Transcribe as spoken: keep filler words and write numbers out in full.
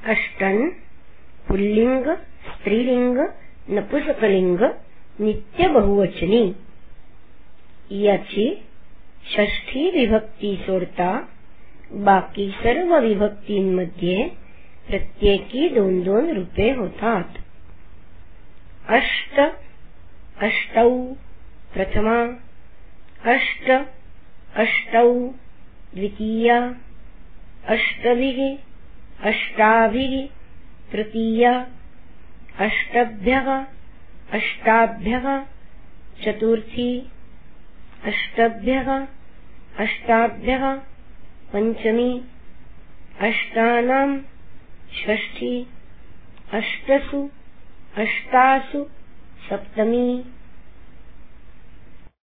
अष्टन pulling, स्त्रीलिंग, नपुंसकलिंग, नित्य बहुवचनी. याची षष्ठी विभक्ती सोडता बाकी सर्व विभक्तींमध्ये प्रत्येकी दोन दोन रूपे होतात. अष्ट, अष्टौ प्रथमा, अष्ट, अष्टौ द्वितीया, अष्टभिः, अष्टाभिः तृतीया, अष्टभ्यः, अष्टाभ्यः चतुर्थी, अष्टभ्यः, अष्टाभ्यः पंचमी, अष्टानां षष्ठी, अष्टसु, अष्टासु सप्तमी.